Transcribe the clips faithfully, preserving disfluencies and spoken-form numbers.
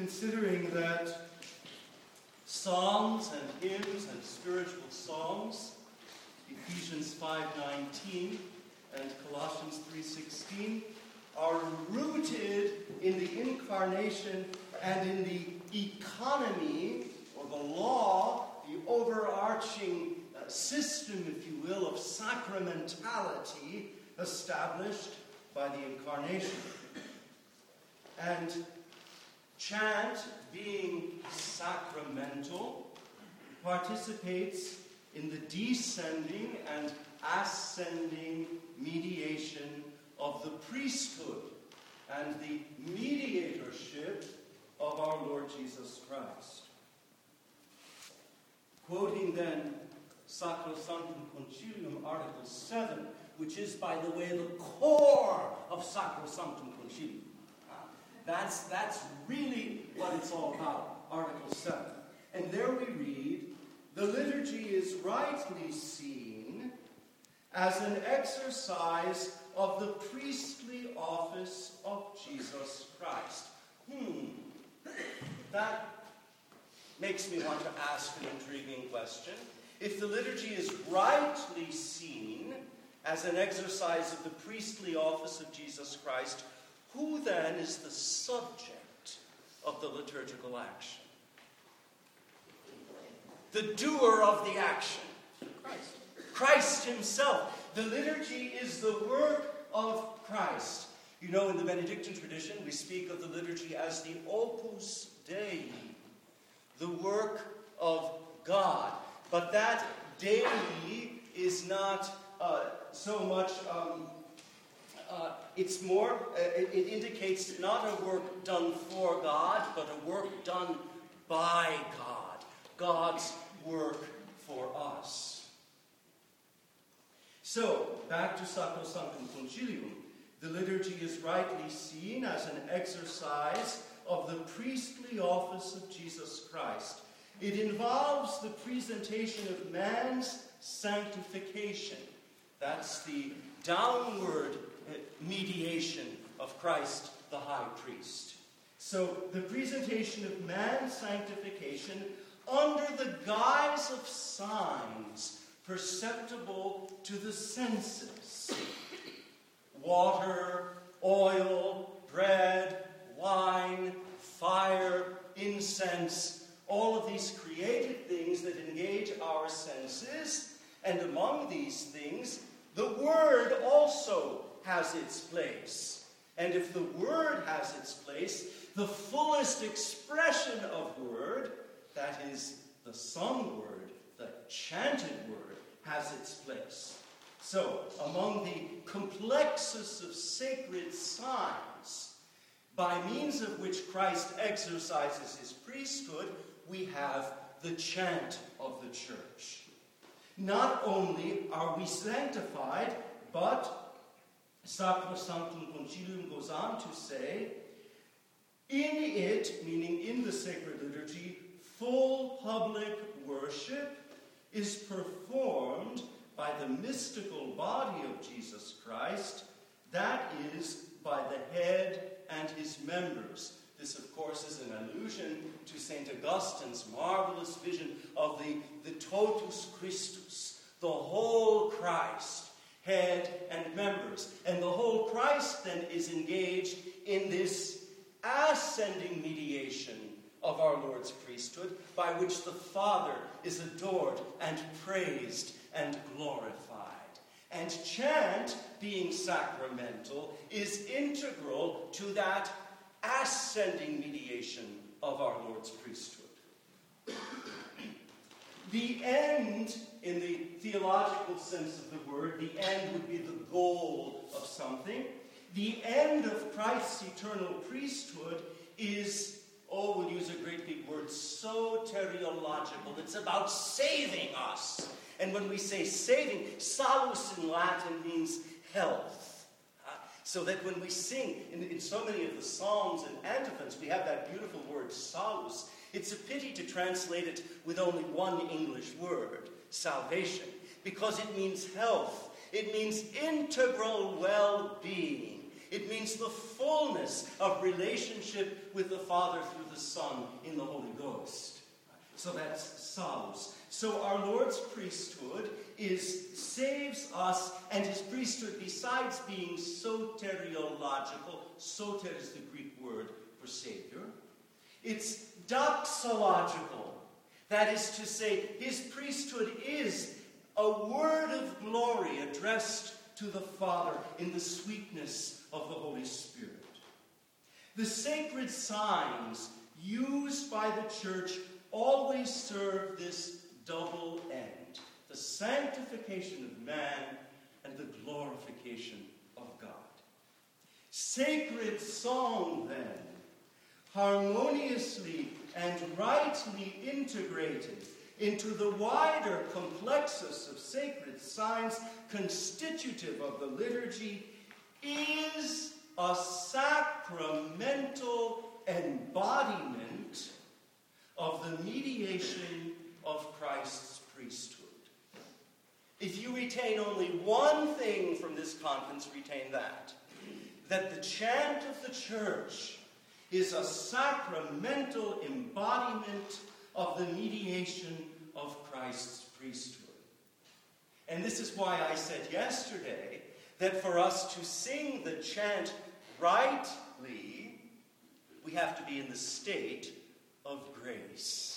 considering that psalms and hymns and spiritual songs, Ephesians five nineteen and Colossians three sixteen, are rooted in the incarnation and in the economy, or the law, the overarching uh, system, if you will, of sacramentality established by the incarnation. And chant, being sacramental, participates in the descending and ascending mediation of the priesthood and the mediatorship of our Lord Jesus Christ. Quoting then Sacrosanctum Concilium, Article seven, which is, by the way, the core of Sacrosanctum Concilium. That's, that's really what it's all about, Article seven. And there we read, the liturgy is rightly seen as an exercise of the priestly office of Jesus Christ. Hmm. That makes me want to ask an intriguing question. If the liturgy is rightly seen as an exercise of the priestly office of Jesus Christ, who then is the subject of the liturgical action? The doer of the action. Christ. Christ himself. The liturgy is the work of Christ. You know, in the Benedictine tradition, we speak of the liturgy as the Opus Dei, the work of God. But that Dei is not uh, so much, um, uh, it's more, uh, it, it indicates not a work done for God, but a work done by God. God's work for us. So, back to Sacrosanctum Concilium. The liturgy is rightly seen as an exercise of the priestly office of Jesus Christ. It involves the presentation of man's sanctification. That's the downward mediation of Christ, the high priest. So, the presentation of man's sanctification under the guise of signs perceptible to the senses. Water, oil, bread, wine, fire, incense, all of these created things that engage our senses. And among these things, the Word also has its place. And if the Word has its place, the fullest expression of Word, that is, the sung Word, the chanted Word, has its place. So, among the complexus of sacred signs, by means of which Christ exercises his priesthood, we have the chant of the church. Not only are we sanctified, but Sacrosanctum Concilium goes on to say, in it, meaning in the sacred liturgy, full public worship is performed by the mystical body of Jesus Christ, that is, by the head and his members. This, of course, is an allusion to Saint Augustine's marvelous vision of the, the totus Christus, the whole Christ, head and members. And the whole Christ, then, is engaged in this ascending mediation of our Lord's priesthood, by which the Father is adored and praised and glorified. And chant, being sacramental, is integral to that ascending mediation of our Lord's priesthood. The end, in the theological sense of the word, the end would be the goal of something. The end of Christ's eternal priesthood is, oh, we'll use a great big word, soteriological. It's about saving us. And when we say saving, salus in Latin means health. Uh, so that when we sing, in, in so many of the psalms and antiphons, we have that beautiful word salus. It's a pity to translate it with only one English word, salvation, because it means health. It means integral well-being. It means the fullness of relationship with the Father through the Son in the Holy Ghost. So that's salus. So our Lord's priesthood is saves us, and his priesthood, besides being soteriological, soter is the Greek word for Savior, it's doxological. That is to say, his priesthood is a word of glory addressed to the Father in the sweetness of the Holy Spirit. The sacred signs used by the church always serve this double end: the sanctification of man and the glorification of God. Sacred song, then, harmoniously and rightly integrated into the wider complexus of sacred signs constitutive of the liturgy, is a sacramental embodiment of the mediation of Christ's priesthood. If you retain only one thing from this conference, retain that. That the chant of the church is a sacramental embodiment of the mediation of Christ's priesthood. And this is why I said yesterday that for us to sing the chant rightly, we have to be in the state of grace.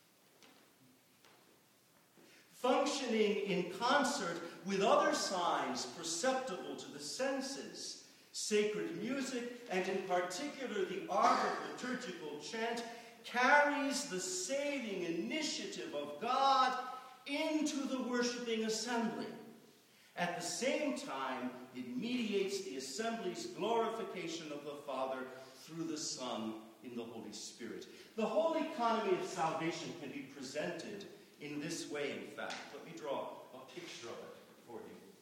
Functioning in concert with other signs perceptible to the senses, sacred music, and in particular the art of liturgical chant, carries the saving initiative of God into the worshiping assembly. At the same time, it mediates the assembly's glorification of the Father through the Son in the Holy Spirit. The whole economy of salvation can be presented in this way, in fact. Let me draw a picture of it for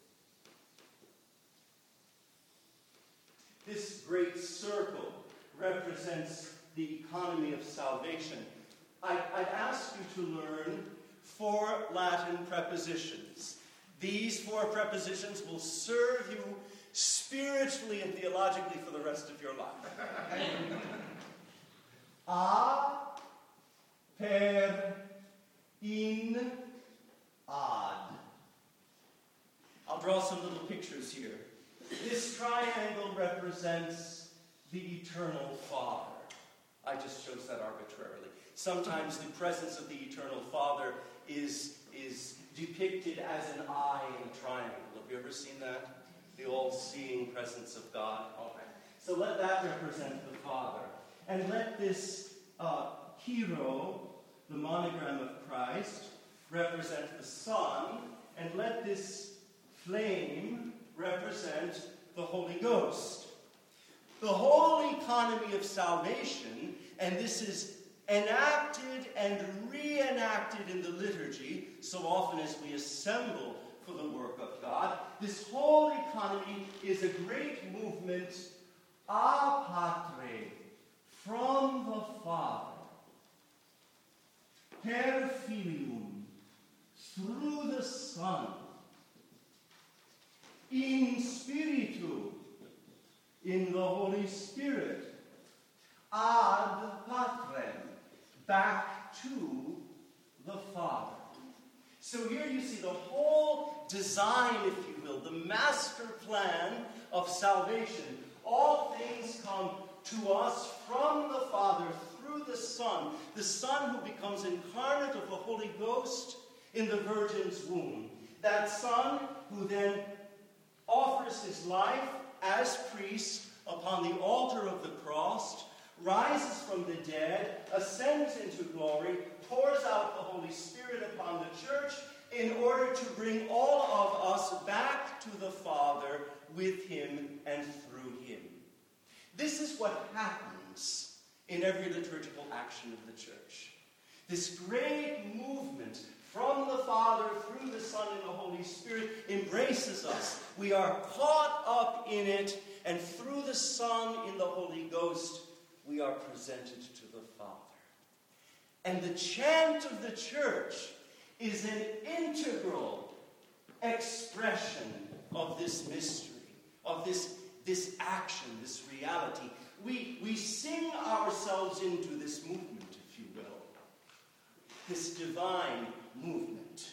you. This great circle represents the economy of salvation. I, I'd ask you to learn four Latin prepositions. These four prepositions will serve you spiritually and theologically for the rest of your life. A, per, in, ad. I'll draw some little pictures here. This triangle represents the eternal Father. I just chose that arbitrarily. Sometimes the presence of the eternal Father is, is depicted as an eye in a triangle. Have you ever seen that? The all-seeing presence of God. All right. So let that represent the Father. And let this uh, hero, the monogram of Christ, represent the Son. And let this flame represent the Holy Ghost. The whole economy of salvation, and this is enacted and reenacted in the liturgy so often as we assemble for the work of God, this whole economy is a great movement a patre, from the Father, per filium, through the Son, in spiritu, in the Holy Spirit, ad patrem, back to the Father. So here you see the whole design, if you will, the master plan of salvation. All things come to us from the Father through the Son, the Son who becomes incarnate of the Holy Ghost in the Virgin's womb. That Son who then offers his life as priest upon the altar of the cross, rises from the dead, ascends into glory, pours out the Holy Spirit upon the church in order to bring all of us back to the Father with him and through him. This is what happens in every liturgical action of the church. This great movement from the Father through the Son and the Holy Spirit embraces us. We are caught up in it, and through the Son in the Holy Ghost, we are presented to the Father. And the chant of the church is an integral expression of this mystery, of this this action, this reality. We, we sing ourselves into this movement, if you will, this divine movement.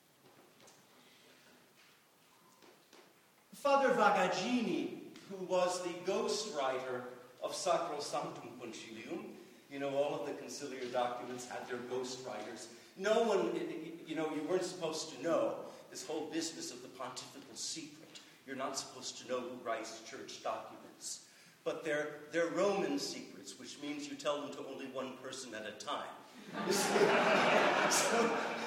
Father Vagagini, who was the ghostwriter of Sacro Sanctum Concilium, you know, all of the conciliar documents had their ghostwriters. No one, you know, you weren't supposed to know this whole business of the pontifical secret. You're not supposed to know who writes church documents. But they're, they're Roman secrets, which means you tell them to only one person at a time. So,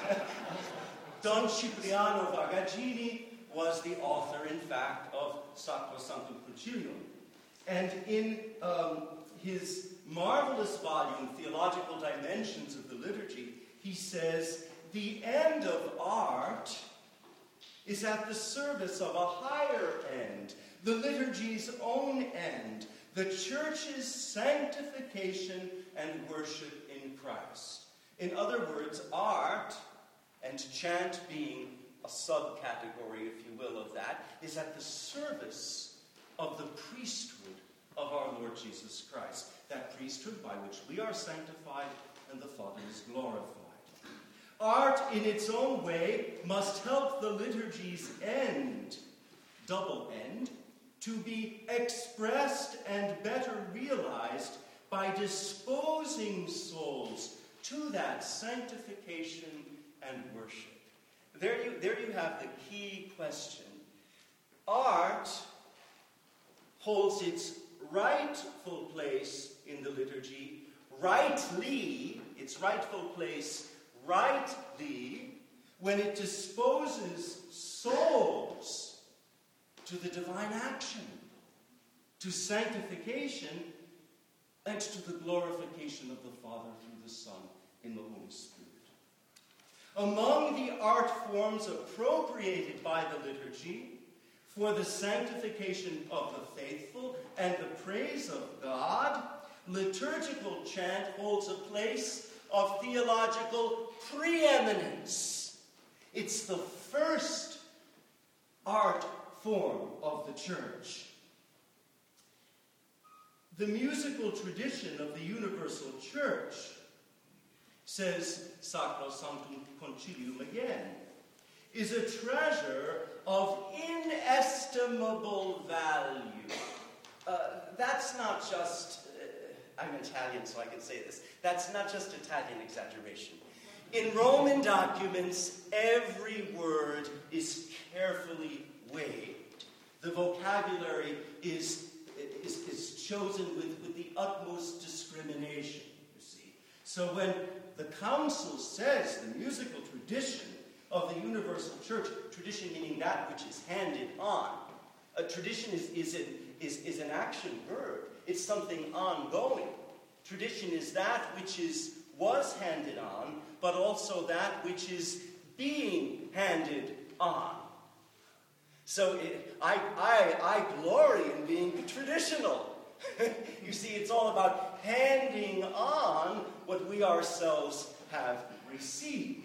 Don Cipriano Vagagini was the author, in fact, of Sacro Sanctum Concilium. And in um, his marvelous volume, Theological Dimensions of the Liturgy, he says, the end of art is at the service of a higher end, the liturgy's own end, the church's sanctification and worship in Christ. In other words, art, and chant being a subcategory, if you will, of that, is at the service of the priesthood of our Lord Jesus Christ. That priesthood by which we are sanctified and the Father is glorified. Art, in its own way, must help the liturgy's end, double end, to be expressed and better realized by disposing souls to that sanctification and worship. There you, there you have the key question. Art holds its rightful place in the liturgy, rightly, its rightful place rightly, when it disposes souls to the divine action, to sanctification, and to the glorification of the Father through the Son in the Holy Spirit. Among the art forms appropriated by the liturgy for the sanctification of the faithful and the praise of God, liturgical chant holds a place of theological preeminence. It's the first art form of the church. The musical tradition of the universal church, says Sacro Sanctum Concilium again, is a treasure of inestimable value. Uh, that's not just, uh, I'm Italian so I can say this, that's not just Italian exaggeration. In Roman documents, every word is carefully weighed. The vocabulary is, is, is chosen with, with the utmost discrimination, you see. So when the council says the musical tradition of the universal church, tradition meaning that which is handed on. A tradition is, is, an, is, is an action verb. It's something ongoing. Tradition is that which is was handed on, but also that which is being handed on. So it, I, I, I glory in being traditional. You see, it's all about handing on what we ourselves have received.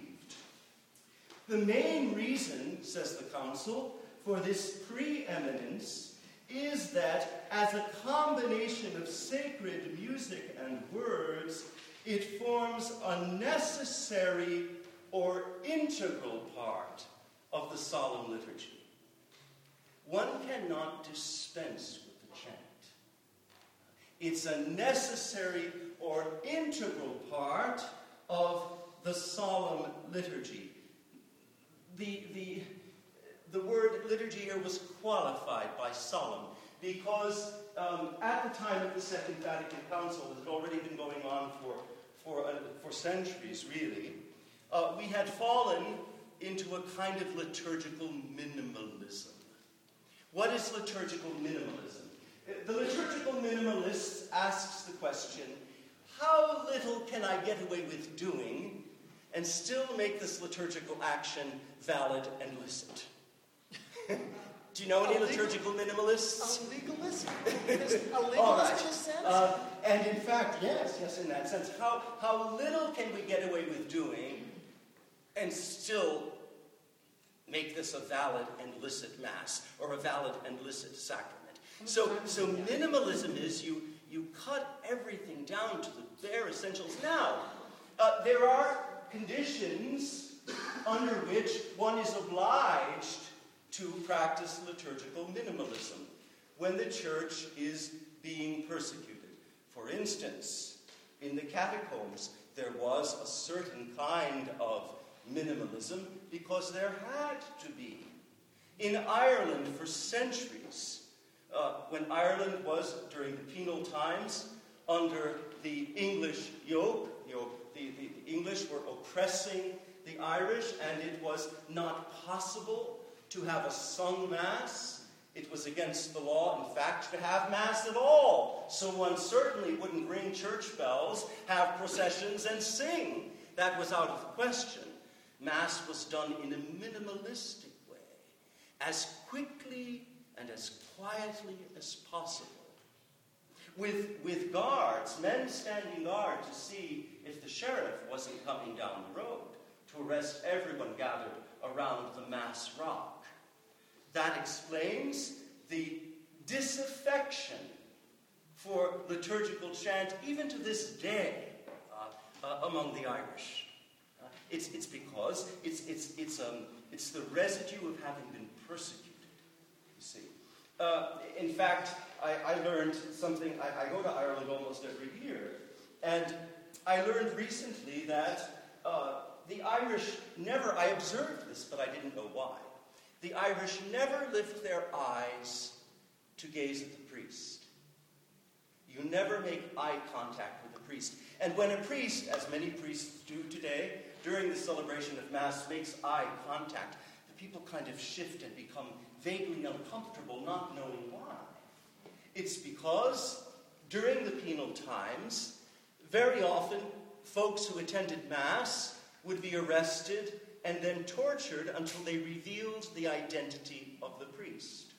The main reason, says the Council, for this preeminence is that as a combination of sacred music and words, it forms a necessary or integral part of the solemn liturgy. One cannot dispense with the chant. It's a necessary or integral part of the solemn liturgy. The, the, the word liturgy here was qualified by solemn because um, at the time of the Second Vatican Council, it had already been going on for, for, uh, for centuries, really, uh, we had fallen into a kind of liturgical minimalism. What is liturgical minimalism? The liturgical minimalist asks the question, how little can I get away with doing and still make this liturgical action valid and licit? Do you know any liturgical minimalists? A legalist? A legalist All right. in a sense? Uh, and in fact, yes, yes, in that sense. How, how little can we get away with doing and still make this a valid and licit Mass, or a valid and licit sacrament? So, so minimalism is you, you cut everything down to the bare essentials. Now, uh, there are conditions under which one is obliged to practice liturgical minimalism when the church is being persecuted. For instance, in the catacombs, there was a certain kind of minimalism because there had to be. In Ireland, for centuries, uh, when Ireland was, during the penal times, under the English yoke, you know, the, the, the English were oppressing the Irish, and it was not possible to have a sung Mass. It was against the law, in fact, to have Mass at all. So one certainly wouldn't ring church bells, have processions, and sing. That was out of the question. Mass was done in a minimalistic way, as quickly and as quietly as possible. With, with guards, men standing guard to see if the sheriff wasn't coming down the road, to arrest everyone gathered around the Mass rock. That explains the disaffection for liturgical chant, even to this day, uh, uh, among the Irish. Uh, it's, it's because it's, it's, it's, um, it's the residue of having been persecuted, you see. Uh, in fact, I, I learned something. I, I go to Ireland almost every year, and I learned recently that uh, the Irish never, I observed this, but I didn't know why. The Irish never lift their eyes to gaze at the priest. You never make eye contact with the priest. And when a priest, as many priests do today, during the celebration of Mass, makes eye contact, the people kind of shift and become vaguely uncomfortable, not knowing why. It's because during the penal times, very often folks who attended Mass would be arrested and then tortured until they revealed the identity of the priest.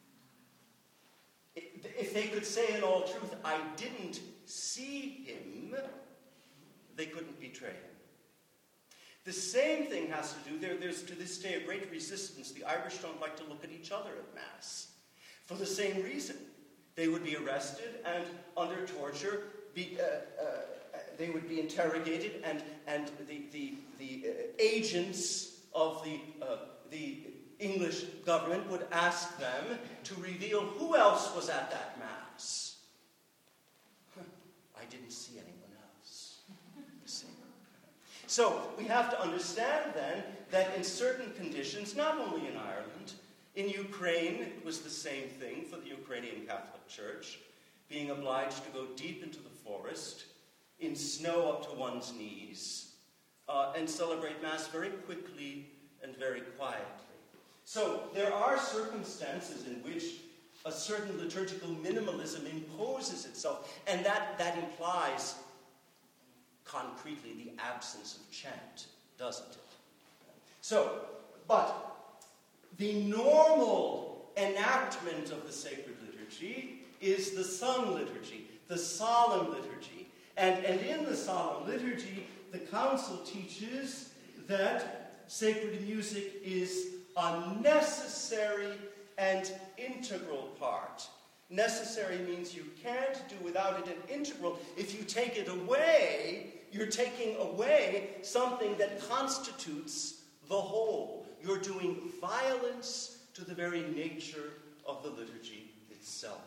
If they could say in all truth, I didn't see him, they couldn't betray him. The same thing has to do, there, there's to this day a great resistance. The Irish don't like to look at each other at Mass. For the same reason. They would be arrested and under torture, be, uh, uh, they would be interrogated, and, and the, the, the uh, agents of the, uh, the English government would ask them to reveal who else was at that Mass. Huh, I didn't see anyone else. See? So we have to understand then that in certain conditions, not only in Ireland, in Ukraine it was the same thing for the Ukrainian Catholic Church, being obliged to go deep into the forest, in snow up to one's knees, uh, and celebrate Mass very quickly and very quietly. So there are circumstances in which a certain liturgical minimalism imposes itself, and that, that implies concretely the absence of chant, doesn't it? So, but the normal enactment of the sacred liturgy is the sung liturgy, the solemn liturgy. And, and in the solemn liturgy, the Council teaches that sacred music is a necessary and integral part. Necessary means you can't do without it, and integral, if you take it away, you're taking away something that constitutes the whole. You're doing violence to the very nature of the liturgy itself.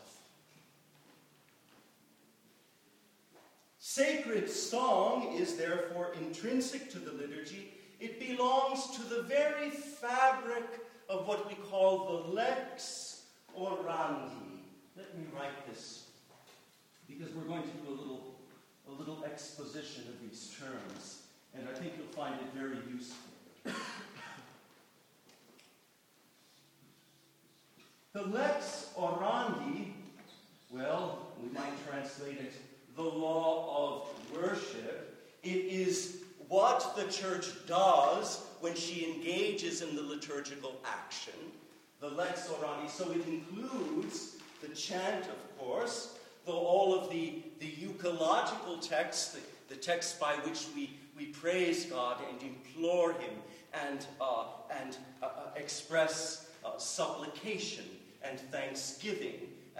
Sacred song is therefore intrinsic to the liturgy. It belongs to the very fabric of what we call the lex orandi. Let me write this, because we're going to do a little, a little exposition of these terms, and I think you'll find it very useful. The lex orandi, well, we might translate it, the law of worship. It is what the church does when she engages in the liturgical action, the lex orandi. So it includes the chant, of course, though all of the, the euchological texts, the, the texts by which we, we praise God and implore Him and, uh, and uh, express uh, supplication and thanksgiving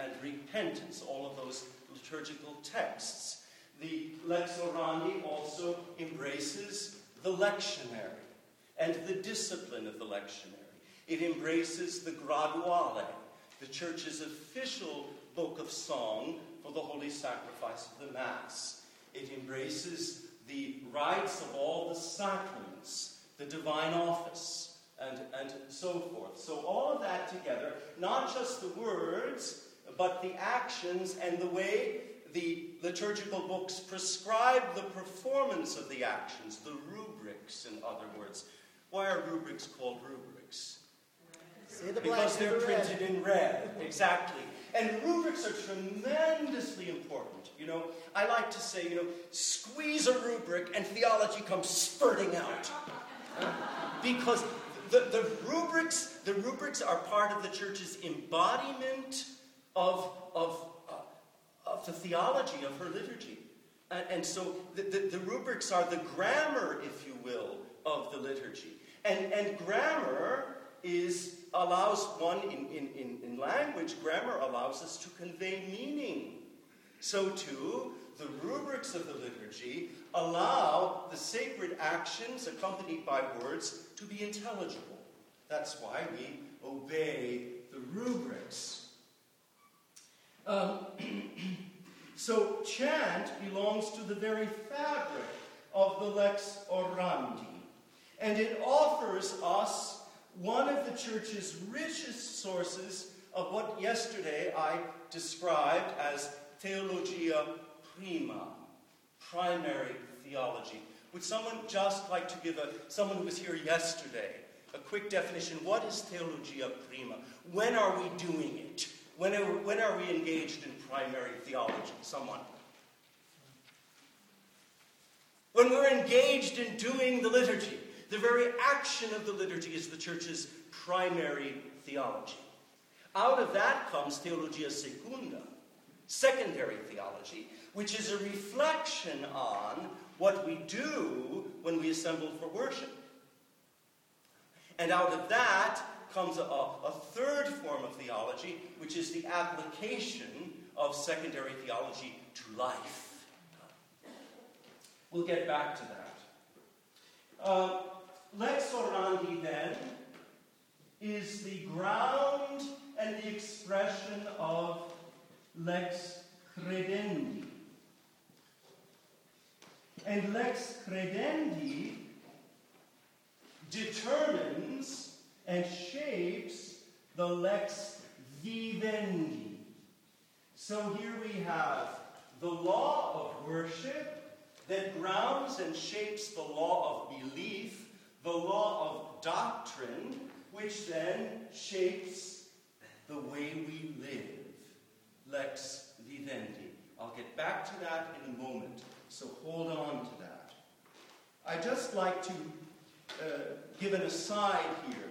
and repentance, all of those liturgical texts. The Lex Orandi also embraces the lectionary and the discipline of the lectionary. It embraces the Graduale, the Church's official book of song for the holy sacrifice of the Mass. It embraces the rites of all the sacraments, the divine office, and, and so forth. So all of that together, not just the words, but the actions and the way the liturgical books prescribe the performance of the actions, the rubrics, in other words. Why are rubrics called rubrics? Say the Because black, they're the red. printed in red, exactly. And rubrics are tremendously important. You know, I like to say, you know, squeeze a rubric and theology comes spurting out. Because the, the rubrics, the rubrics are part of the Church's embodiment of, of, uh, of the theology of her liturgy. And, and so the, the, the rubrics are the grammar, if you will, of the liturgy. And, and grammar is allows one, in, in, in, in language, grammar allows us to convey meaning. So too, the rubrics of the liturgy allow the sacred actions accompanied by words to be intelligible. That's why we obey the rubrics. Um, so chant belongs to the very fabric of the Lex Orandi, and it offers us one of the Church's richest sources of what yesterday I described as theologia prima, primary theology. Would someone just like to give a, someone who was here yesterday, a quick definition? What is theologia prima? When are we doing it? When are, when are we engaged in primary theology? Someone? When we're engaged in doing the liturgy. The very action of the liturgy is the Church's primary theology. Out of that comes theologia secunda, secondary theology, which is a reflection on what we do when we assemble for worship. And out of that comes a, a third form of theology, which is the application of secondary theology to life. We'll get back to that. Uh, Lex Orandi, then, is the ground and the expression of Lex Credendi. And Lex Credendi determines and shapes the Lex Vivendi. So here we have the law of worship that grounds and shapes the law of belief, the law of doctrine, which then shapes the way we live. Lex Vivendi. I'll get back to that in a moment, so hold on to that. I'd just like to uh, give an aside here.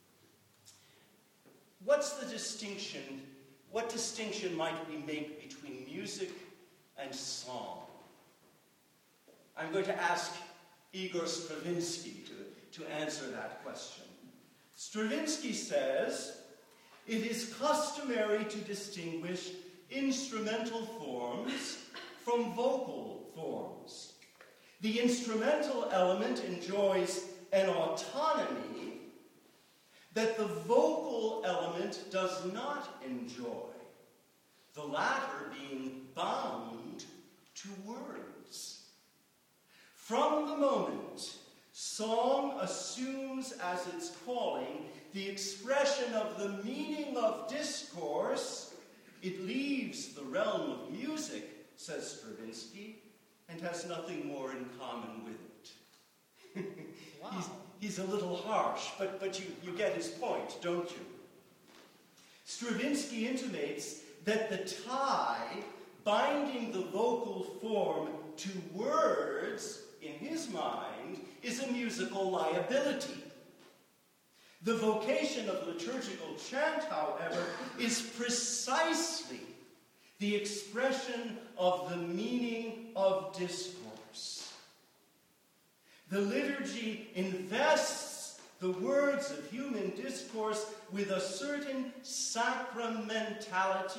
What's the distinction, what distinction might we make between music and song? I'm going to ask Igor Stravinsky to, to answer that question. Stravinsky says, it is customary to distinguish instrumental forms from vocal forms. The instrumental element enjoys an autonomy that the vocal element does not enjoy, the latter being bound to words. From the moment song assumes as its calling the expression of the meaning of discourse, it leaves the realm of music, says Stravinsky, and has nothing more in common with it. Wow. he's, he's a little harsh, but, but you, you get his point, don't you? Stravinsky intimates that the tie binding the vocal form to words, in his mind, is a musical liability. The vocation of liturgical chant, however, is precisely the expression of the meaning of discourse. The liturgy invests the words of human discourse with a certain sacramentality, as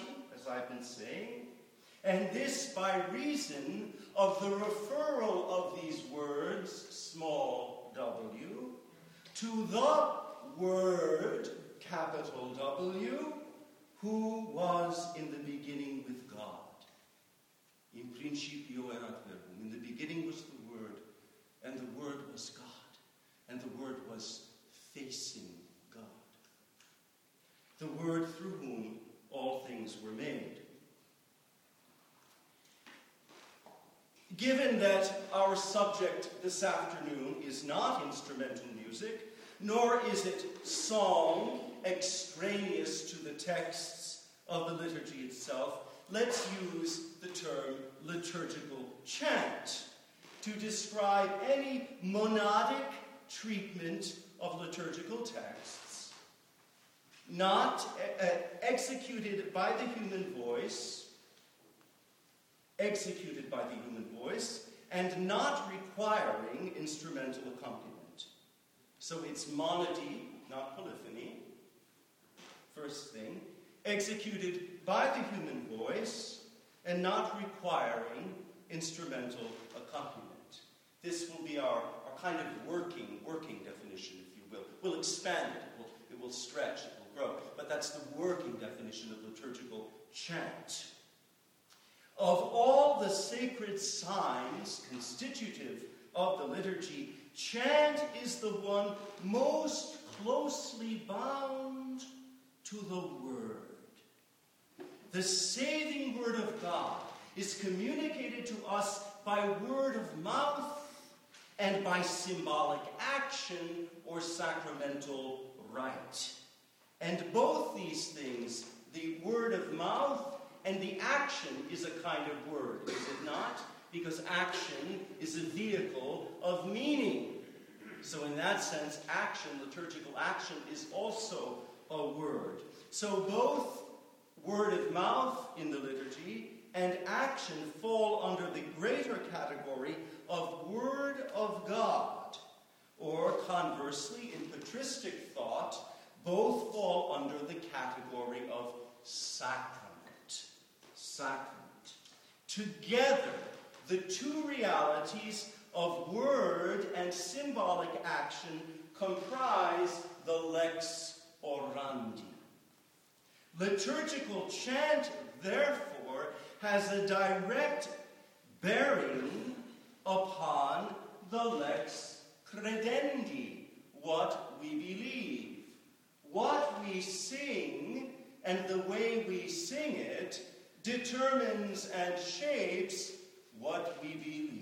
I've been saying, and this by reason of the referral of these words, small w, to the Word, capital W, who was in the beginning with God. In principio erat verbum. In the beginning was the Word, and the Word was God, and the Word was facing God. The Word through whom all things were made. Given that our subject this afternoon is not instrumental music, nor is it song extraneous to the texts of the liturgy itself, let's use the term liturgical chant to describe any monadic treatment of liturgical texts, not uh, executed by the human voice, executed by the human voice, and not requiring instrumental accompaniment. So it's monody, not polyphony, first thing, executed by the human voice, and not requiring instrumental accompaniment. This will be our, our kind of working, working definition, if you will. We'll expand it, it will, it will stretch, it will grow, but that's the working definition of liturgical chant. Of all the sacred signs constitutive of the liturgy, chant is the one most closely bound to the Word. The saving Word of God is communicated to us by word of mouth and by symbolic action or sacramental rite. And both these things, the word of mouth and the action, is a kind of word, is it not? Because action is a vehicle of meaning. So in that sense, action, liturgical action, is also a word. So both word of mouth in the liturgy and action fall under the greater category of Word of God. Or conversely, in patristic thought, both fall under the category of sacrament. Sacrament. Together, the two realities of word and symbolic action comprise the lex orandi. Liturgical chant, therefore, has a direct bearing upon the lex credendi, what we believe. What we sing and the way we sing it determines and shapes what we believe.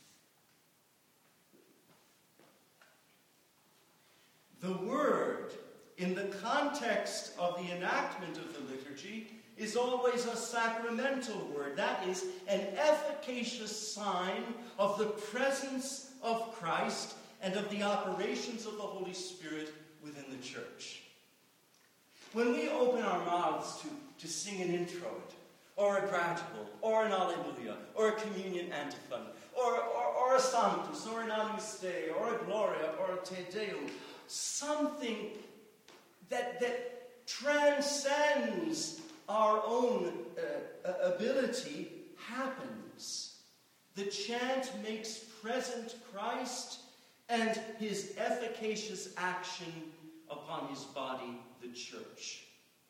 The word, in the context of the enactment of the liturgy, is always a sacramental word. That is an efficacious sign of the presence of Christ and of the operations of the Holy Spirit within the church. When we open our mouths to, to sing an introit, or a gratical, or an Alleluia, or a communion antiphon, or, or, or a Sanctus, or an Agnus Dei, or a Gloria, or a Te Deum, something that, that transcends our own uh, ability happens. The chant makes present Christ and his efficacious action upon his body, the church.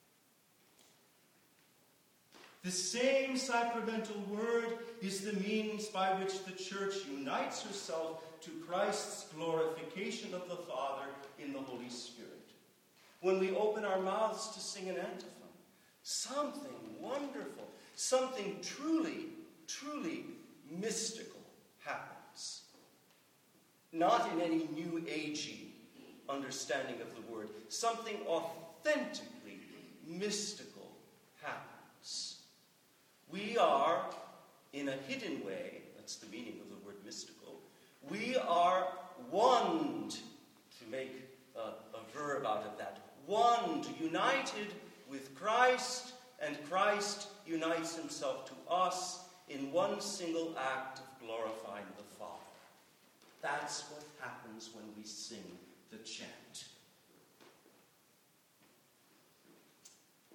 The same sacramental word is the means by which the church unites herself to Christ's glorification of the Father in the Holy Spirit. When we open our mouths to sing an antiphon, something wonderful, something truly, truly mystical happens. Not in any new agey understanding of the word. Something authentically mystical happens. We are, in a hidden way, that's the meaning of the word mystical, we are wonned, to make a, a verb out of that, wonned, united with Christ, and Christ unites himself to us in one single act of glorifying the Father. That's what happens when we sing the chant.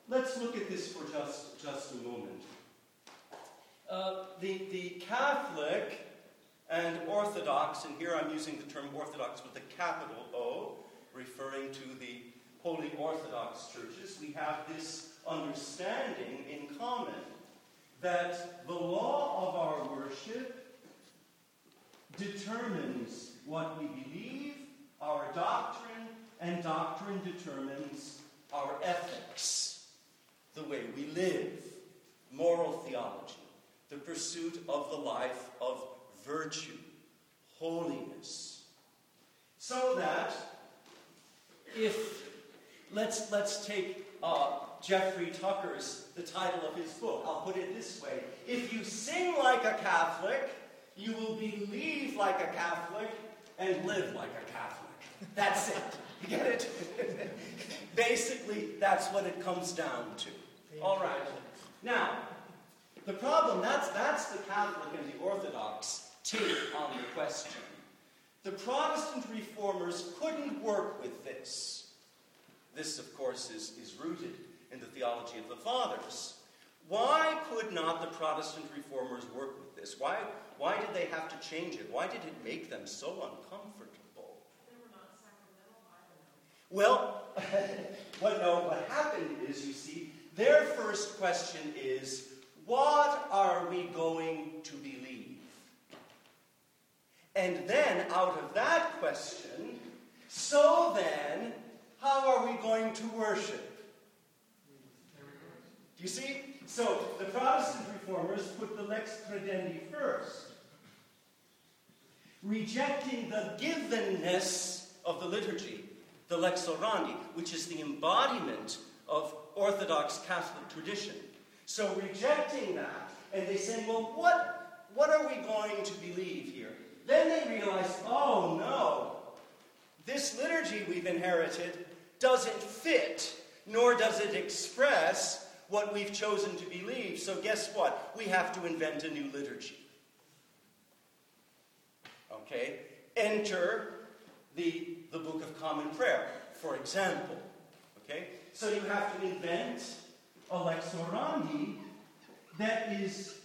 let's look at this for just, just a moment. Uh, the, the Catholic and Orthodox, and here I'm using the term Orthodox with a capital O, referring to the Holy Orthodox churches, we have this understanding in common that the law of our worship determines what we believe, our doctrine, and doctrine determines our ethics, the way we live, moral theology, the pursuit of the life of virtue, holiness. So that if, let's, let's take uh, Jeffrey Tucker's, the title of his book, I'll put it this way. If you sing like a Catholic, you will believe like a Catholic and live like a Catholic. That's it. You get it? Basically, that's what it comes down to. All right. Now, the problem, that's, that's the Catholic and the Orthodox take on the question. The Protestant reformers couldn't work with this. This, of course, is, is rooted in the theology of the Fathers. Why could not the Protestant reformers work with this? Why, why did they have to change it? Why did it make them so uncomfortable? They were not sacramental, I don't know. Well, what, no, what happened is, you see, their first question is, what are we going to believe? And then, out of that question, so then, how are we going to worship? Do you see? So, the Protestant reformers put the lex credendi first, rejecting the givenness of the liturgy, the lex orandi, which is the embodiment of Orthodox Catholic tradition. So rejecting that, and they say, well, what, what are we going to believe here? Then they realize, oh no, this liturgy we've inherited doesn't fit, nor does it express what we've chosen to believe. So guess what? We have to invent a new liturgy. Okay? Enter the, the Book of Common Prayer, for example. Okay? So you have to invent a lex orandi that is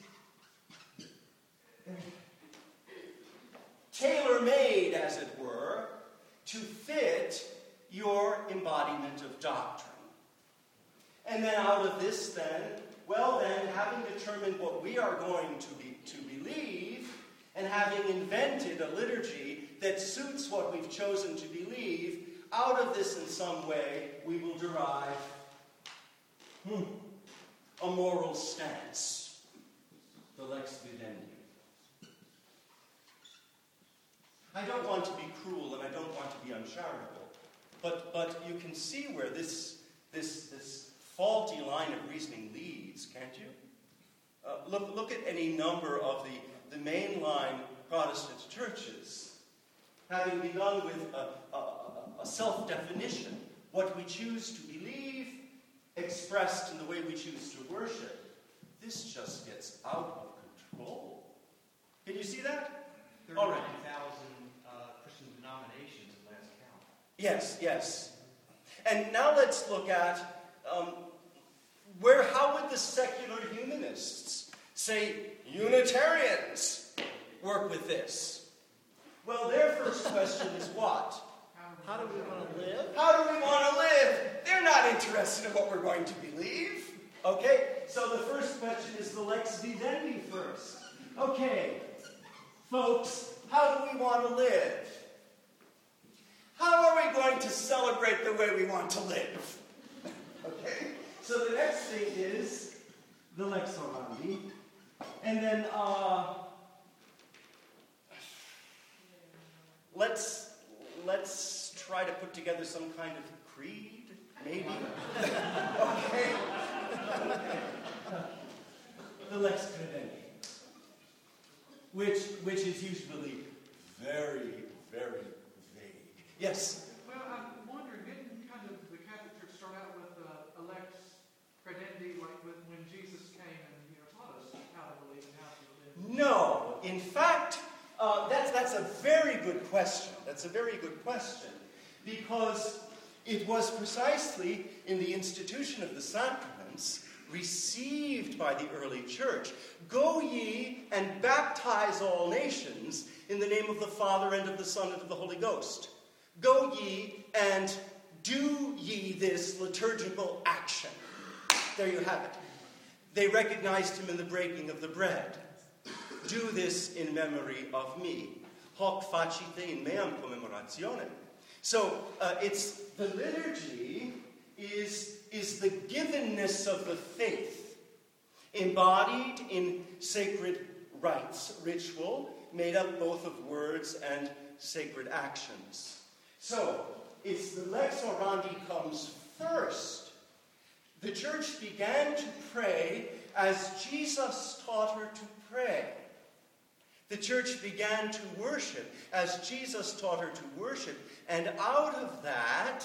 tailor-made, as it were, to fit your embodiment of doctrine. And then out of this then, well then, having determined what we are going to be to believe, and having invented a liturgy that suits what we've chosen to believe, out of this in some way we will derive hmm, a moral stance, the lex vivendi. I don't want to be cruel and I don't want to be uncharitable, but but you can see where this this this faulty line of reasoning leads, can't you? Uh, look look at any number of the, the mainline Protestant churches, having begun with a, a, a self-definition, what we choose to believe, expressed in the way we choose to worship. This just gets out of control. Can you see that? thirty-nine thousand uh, Christian denominations at last count. Yes, yes. And now let's look at um, where, how would the secular humanists, say Unitarians, work with this? Well, their first question is what? How do we want to live? How do we want to live? They're not interested in what we're going to believe. Okay, so the first question is the lex vivendi first. Okay, folks, how do we want to live? How are we going to celebrate the way we want to live? Okay, so the next thing is the lex orandi. And then, uh, let's, let's try to put together some kind of creed, maybe? Okay. The lex credendi, which, which is usually very, very vague. Yes? Well, I'm wondering, didn't kind of the Catholic Church start out with uh, a lex credendi, like with, when Jesus came and you know taught us how to believe and how to live? No. In fact, uh, that's, that's a very good question. That's a very good question. Because It was precisely in the institution of the sacraments, received by the early church. Go ye and baptize all nations in the name of the Father and of the Son and of the Holy Ghost. Go ye and do ye this liturgical action. There you have it. They recognized him in the breaking of the bread. Do this in memory of me. Hoc facite in meam commemorationem. So uh, it's the liturgy is, is the givenness of the faith, embodied in sacred rites, ritual, made up both of words and sacred actions. So it's the lex orandi comes first. The church began to pray as Jesus taught her to pray. The church began to worship as Jesus taught her to worship. And out of that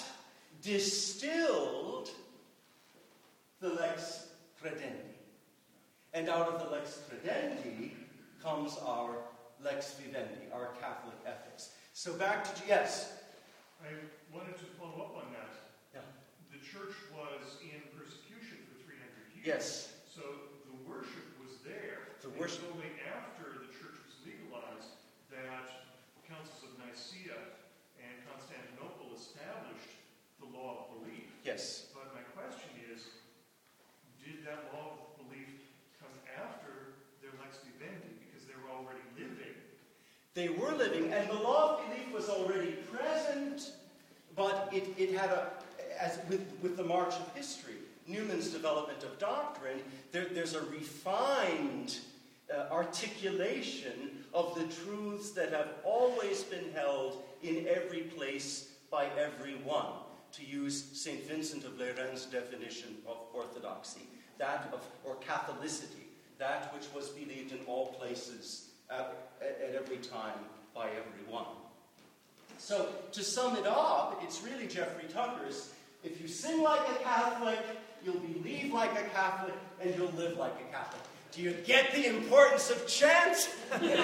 distilled the lex credendi. And out of the lex credendi comes our lex vivendi, our Catholic ethics. So back to, yes? I wanted to follow up on that. Yeah. The church was in persecution for three hundred years. Yes. So the worship was there. The It worship. was only after the church was legalized that the councils of Nicaea and Constantinople established the law of belief. Yes. But my question is, did that law of belief come after their lex vivendi because they were already living? They were living, and the law of belief was already present, but it, it had a, as with, with the march of history, Newman's development of doctrine, there, there's a refined uh, articulation of the truths that have always been held in every place by everyone, to use Saint Vincent of Lerins' definition of orthodoxy, that of, or Catholicity, that which was believed in all places at, at, at every time by everyone. So, to sum it up, it's really Jeffrey Tucker's, if you sing like a Catholic, you'll believe like a Catholic, and you'll live like a Catholic. Do you get the importance of chant? Okay.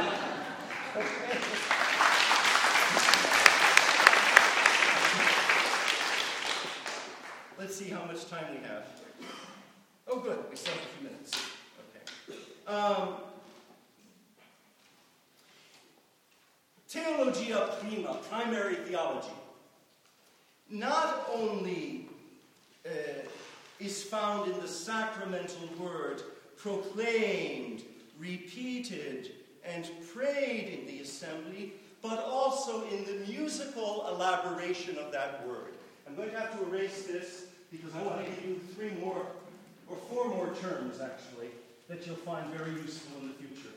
Let's see how much time we have. Oh, good. We still have a few minutes. Okay. Um, Theologia prima, primary theology, not only uh, is found in the sacramental word, proclaimed, repeated, and prayed in the assembly, but also in the musical elaboration of that word. I'm going to have to erase this because I want to give you three more, or four more terms, actually, that you'll find very useful in the future.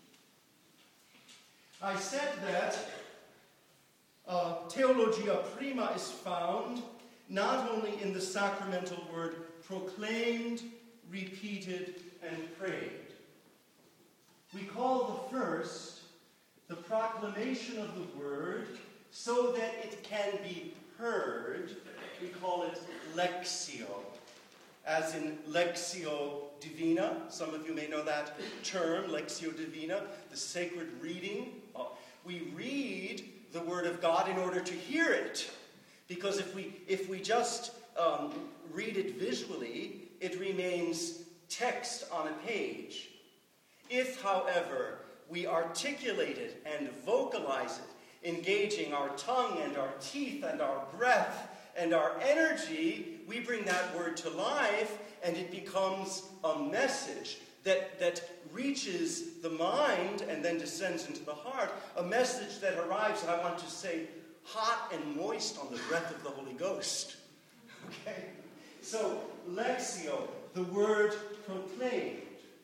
I said that uh, Theologia prima is found not only in the sacramental word proclaimed, repeated, and prayed. We call the first the proclamation of the word so that it can be heard. We call it lectio, as in lectio divina. Some of you may know that term, lectio divina, the sacred reading. We read the Word of God in order to hear it, because if we if we just um, read it visually, it remains text on a page. If, however, we articulate it and vocalize it, engaging our tongue and our teeth and our breath and our energy, we bring that word to life, and it becomes a message that, that reaches the mind and then descends into the heart, a message that arrives, and I want to say, hot and moist on the breath of the Holy Ghost. Okay? So, lectio, the word proclaimed.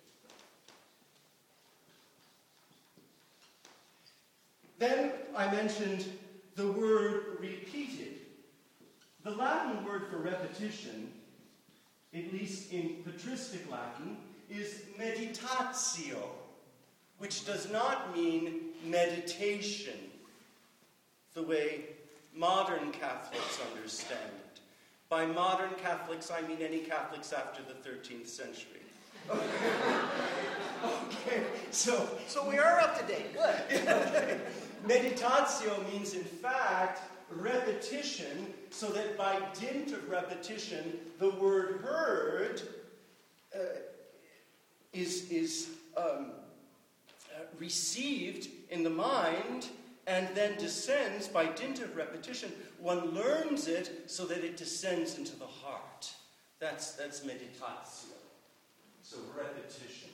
Then I mentioned the word repeated. The Latin word for repetition, at least in patristic Latin, is meditatio, which does not mean meditation, the way modern Catholics understand it. By modern Catholics, I mean any Catholics after the thirteenth century. Okay, okay. so... So we are up to date. Good. Okay. Meditatio means, in fact, repetition so that by dint of repetition, the word heard uh, is, is um, uh, received in the mind and then descends by dint of repetition. One learns it so that it descends into the heart. That's, that's meditatio. So repetition.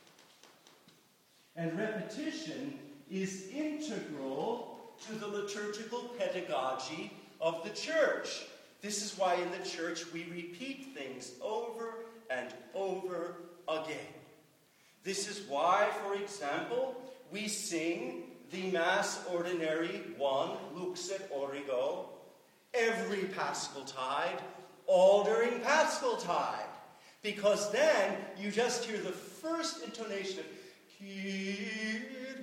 And repetition is integral to the liturgical pedagogy of the church. This is why in the church we repeat things over and over again. This is why, for example, we sing the Mass Ordinary one, Luxet Origo, every Paschal Tide, all during Paschal Tide. Because then you just hear the first intonation of Kyrie.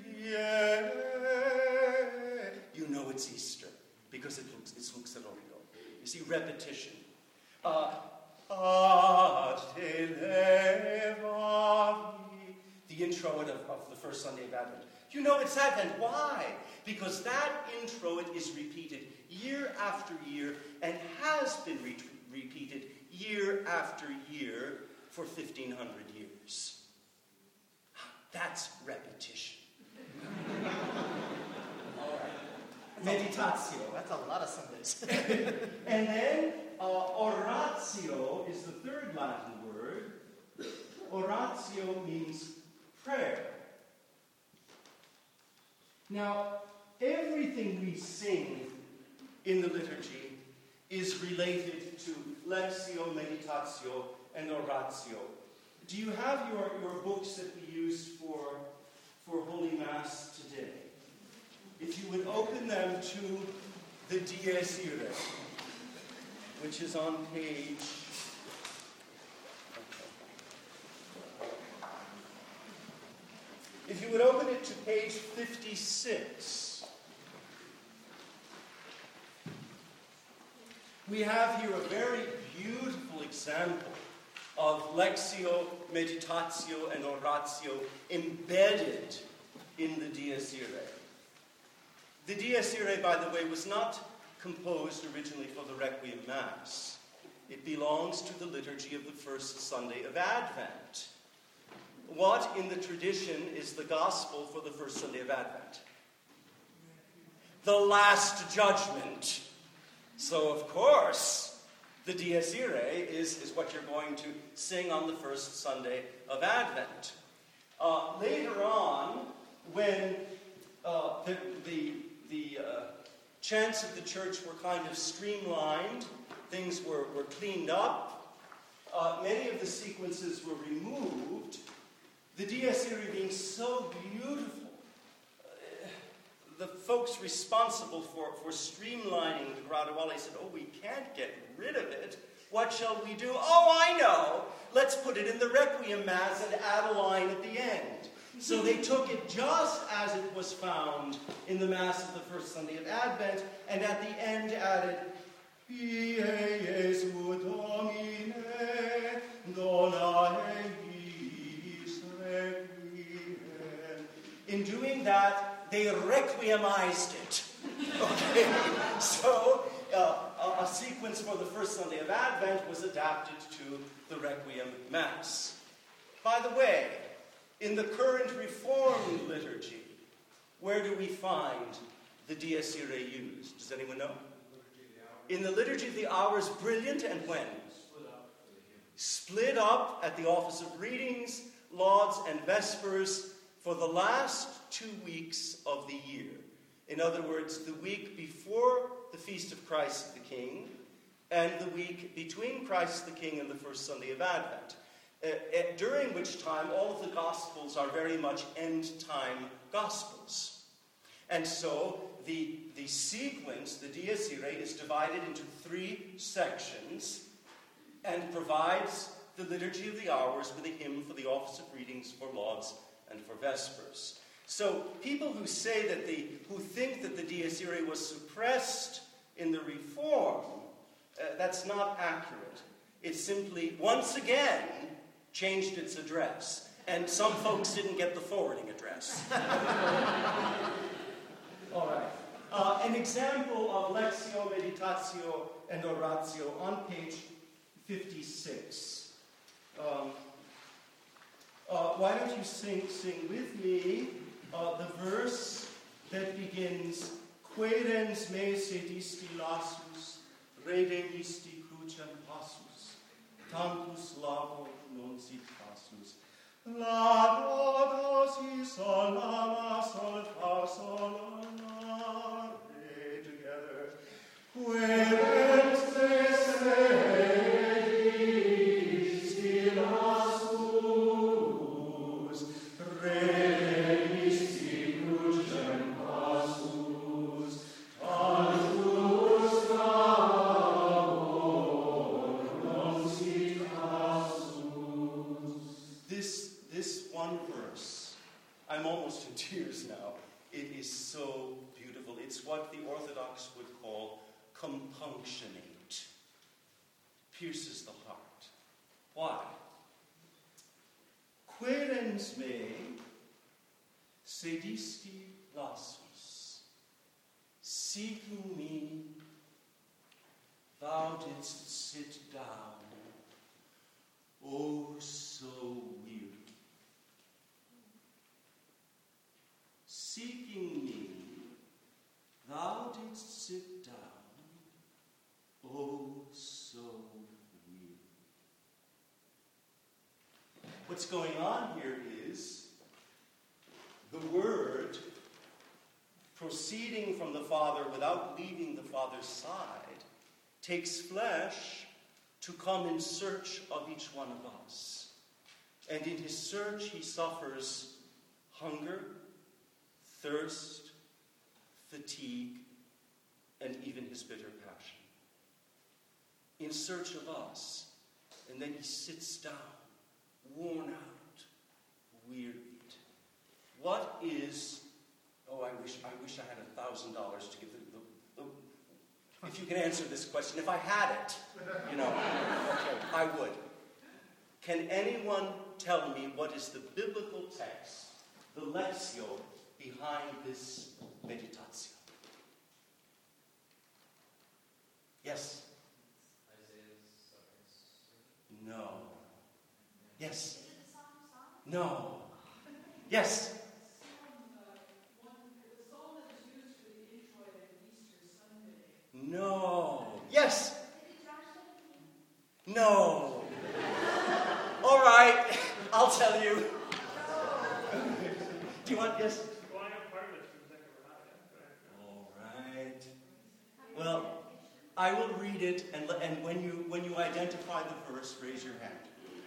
You know it's Easter, because it looks, it's Luxet Origo. You see, repetition. Uh, Ad te levavi. The intro of, of the first Sunday of Advent. You know it's Advent. Why? Because that introit is repeated year after year and has been re- repeated year after year for fifteen hundred years. That's repetition. All right. Meditatio. That's a lot of Sundays. And then uh, oratio is the third Latin word. Oratio means prayer. Now, everything we sing in the liturgy is related to lectio, meditatio, and oratio. Do you have your, your books that we used for, for Holy Mass today? If you would open them to the Dies Irae, which is on page... If you would open it to page fifty-six, we have here a very beautiful example of lectio, meditatio, and oratio embedded in the Dies Irae. The Dies Irae, by the way, was not composed originally for the Requiem Mass. It belongs to the liturgy of the first Sunday of Advent. What in the tradition is the gospel for the first Sunday of Advent? The Last Judgment. So, of course, the Dies Irae is, is what you're going to sing on the first Sunday of Advent. Uh, later on, when uh, the, the, the uh, chants of the church were kind of streamlined, things were, were cleaned up, uh, many of the sequences were removed. The Dies Irae being so beautiful, uh, the folks responsible for, for streamlining the Graduale said, oh, we can't get rid of it. What shall we do? Oh, I know. Let's put it in the Requiem Mass and add a line at the end. So they took it just as it was found in the Mass of the first Sunday of Advent, and at the end added, Pie Jesu Domine, dona eis requiem. In doing that, they requiemized it. Okay? So, uh, a, a sequence for the first Sunday of Advent was adapted to the Requiem Mass. By the way, in the current Reformed liturgy, where do we find the Dies Irae used? Does anyone know? In the Liturgy of the Hours, brilliant, and when? Split up at the Office of Readings, Lauds, and Vespers for the last two weeks of the year. In other words, the week before the Feast of Christ the King, and the week between Christ the King and the first Sunday of Advent. Uh, uh, during which time all of the Gospels are very much end-time Gospels. And so the, the sequence, the Dies Irae, is divided into three sections and provides the Liturgy of the Hours with a hymn for the Office of Readings, for Lauds, and for Vespers. So people who say that the, who think that the Dies Irae was suppressed in the Reform, uh, that's not accurate. It simply, once again, changed its address. And some folks didn't get the forwarding address. All right. Uh, and an example of Lectio, Meditatio, and Oratio on page fifty-six. Um, uh, why don't you sing, sing with me uh, the verse that begins, Quaerens me sedisti lassus, redemisti crucem passus, tantus labor non sit passus. Laudamus is sol lama sol fa sol la re together. Quaerens me sedisti lassus, redemisti crucem passus, tantus labor non sit passus. This This one verse, I'm almost in tears now. It is so beautiful. It's what the Orthodox would call compunctionate. Pierces the heart. Why? Quaerens me sedisti lassus. Seeking me, thou didst sit down. Oh, so weary. Seeking me, thou didst sit down, oh, so weary. What's going on here is the Word proceeding from the Father without leaving the Father's side takes flesh to come in search of each one of us. And in his search, he suffers hunger, thirst, fatigue, and even his bitter passion. In search of us. And then he sits down, worn out, wearied. What is, oh, I wish I wish I had a thousand dollars to give the, the, the, if you can answer this question. If I had it, you know, okay, I would. Can anyone tell me what is the biblical text, the Lectio, behind this meditatio? Yes? No. Yes? No. Yes? No. Yes? No. All right, I'll tell you. Do you want, yes? All right. Well, I will read it, and, and when you when you identify the verse, raise your hand.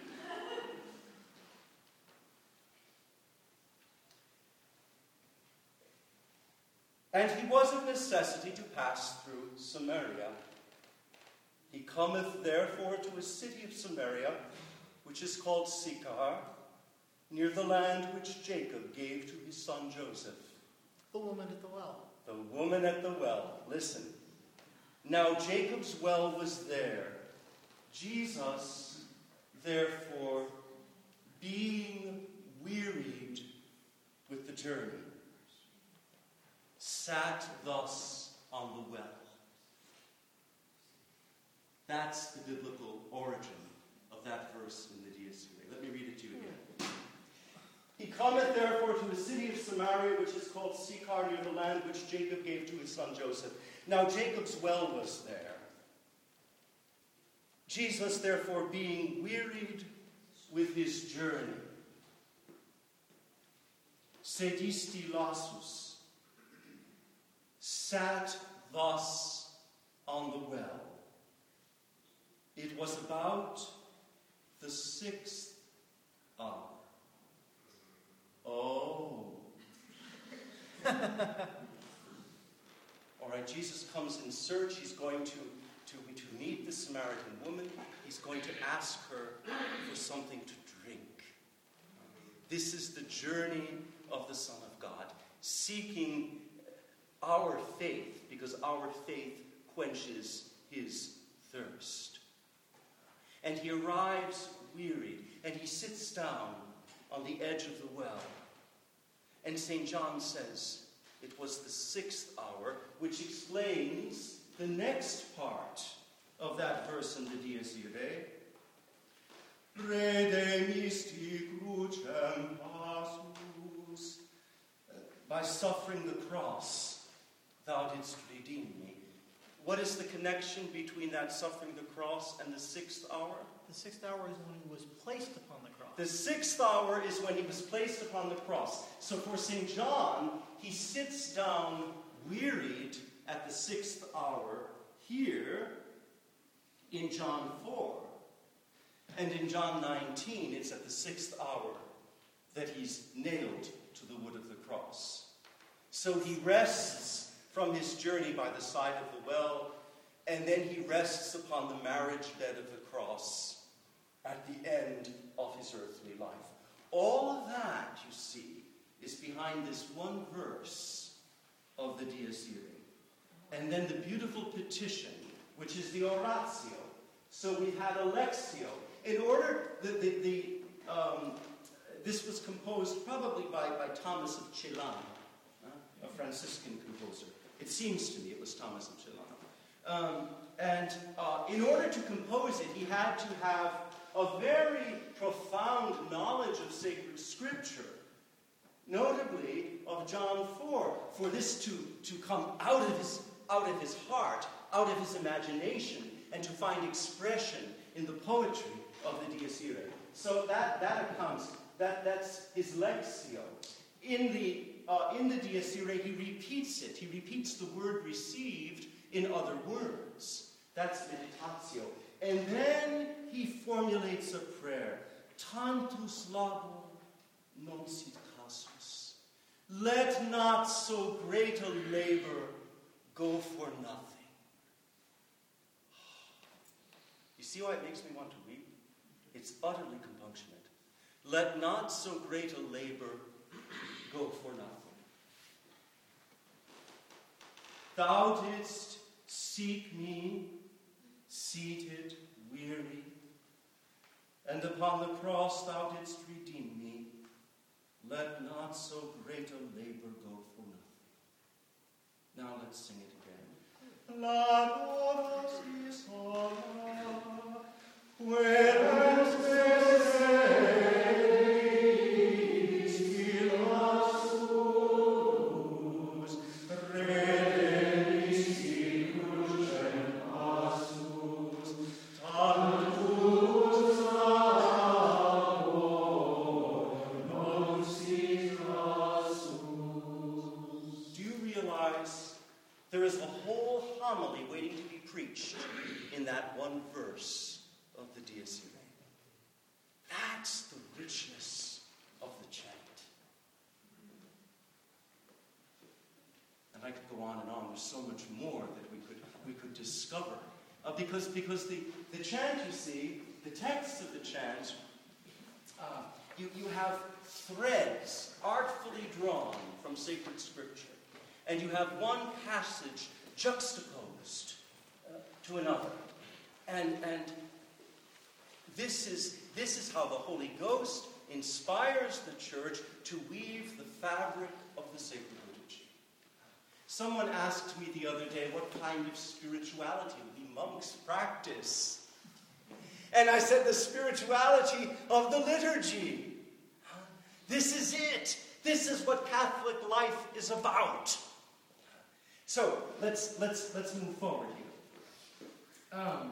And he was of necessity to pass through Samaria. He cometh therefore to a city of Samaria, which is called Sychar, near the land which Jacob gave to his son Joseph. The woman at the well. The woman at the well. Listen. Now Jacob's well was there. Jesus, therefore, being wearied with the journey, sat thus on the well. That's the biblical origin of that verse in the Dies Irae. Let me read it to you again. He cometh therefore to the city of Samaria, which is called Sychar, near the land which Jacob gave to his son Joseph. Now Jacob's well was there. Jesus, therefore, being wearied with his journey, sedisti lassus, sat thus on the well. It was about the sixth hour. Oh. All right, Jesus comes in search. He's going to, to, to meet the Samaritan woman. He's going to ask her for something to drink. This is the journey of the Son of God, seeking our faith, because our faith quenches his thirst. And he arrives wearied, and he sits down on the edge of the well. And Saint John says, It was the sixth hour, which explains the next part of that verse in the Dies Irae. Redemisti crucem passus. By suffering the cross, thou didst redeem me. What is the connection between that suffering the cross and the sixth hour? The sixth hour is when he was placed upon the cross. The sixth hour is when he was placed upon the cross. So for Saint John, he sits down wearied at the sixth hour here in John four. And in John nineteen, it's at the sixth hour that he's nailed to the wood of the cross. So he rests from his journey by the side of the well, and then he rests upon the marriage bed of the cross at the end of his earthly life. All of that, you see, is behind this one verse of the Dies Irae. And then the beautiful petition, which is the Oratio. So we had a Lectio. In order, the, the, the, um, this was composed probably by, by Thomas of Celano, uh, a Franciscan composer. It seems to me it was Thomas of Celano. Um, and uh, in order to compose it, he had to have a very profound knowledge of sacred scripture, notably of John four, for this to, to come out of his out of his heart, out of his imagination, and to find expression in the poetry of the Dies Irae. So that, that accounts, that, that's his Lectio. In the, uh, in the Dies Irae, he repeats it. He repeats the word received in other words. That's meditatio. And then he formulates a prayer. Tantus labor non sit casus. Let not so great a labor go for nothing. You see why it makes me want to weep? It's utterly compunctionate. Let not so great a labor go for nothing. Thou didst seek me, seated, weary, and upon the cross thou didst redeem me. Let not so great a labor go for nothing. Now let's sing it again. La is whereas there is a whole homily waiting to be preached in that one verse of the Dies Irae. That's the richness of the chant. And I could go on and on. There's so much more that we could we could discover. Uh, because because the, the chant, you see, the text of the chant, uh, you, you have threads artfully drawn from sacred scripture. And you have one passage juxtaposed uh, to another. And, and this is, this is how the Holy Ghost inspires the church to weave the fabric of the sacred liturgy. Someone asked me the other day what kind of spirituality the monks practice. And I said, the spirituality of the liturgy. This is it. This is what Catholic life is about. So let's let's let's move forward here. Um,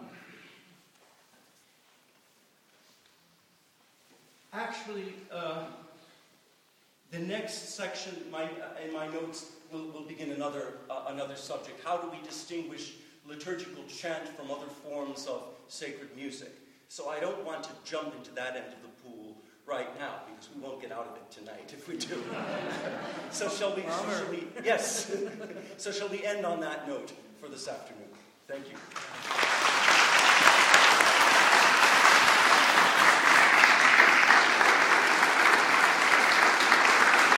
actually, uh, the next section my, uh, in my notes will, will begin another uh, another subject. How do we distinguish liturgical chant from other forms of sacred music? So I don't want to jump into that end of the pool right now, because we won't get out of it tonight if we do. so shall we, so shall we, yes. so shall we end on that note for this afternoon? Thank you.